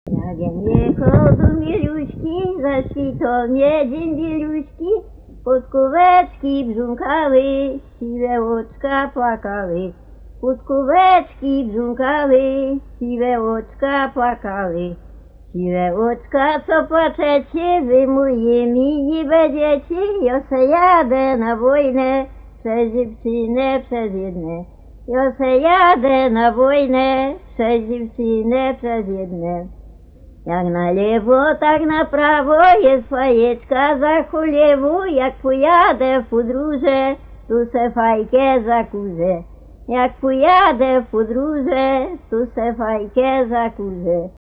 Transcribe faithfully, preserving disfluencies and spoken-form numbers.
Jak ja nie chodzą miluśki, zaświtą mnie dzień bieluśki, podkóweczki brzukały, siwe oczka płakały. Podkóweczki brzukały, siwe oczka płakały. Siwe oczka, co płaczecie, wy moimi nie będziecie, ja se jadę na wojnę, przez dziewczynę, przez jedne. Ja se jadę na wojnę, przez dziewczynę, przez jedne. Jak na lewo, tak na prawo, jest fajeczka za cholewu, jak pojadę w podróże, tu se fajkę zakurzę. Jak pojadę w podróże, tu se fajkę zakurzę.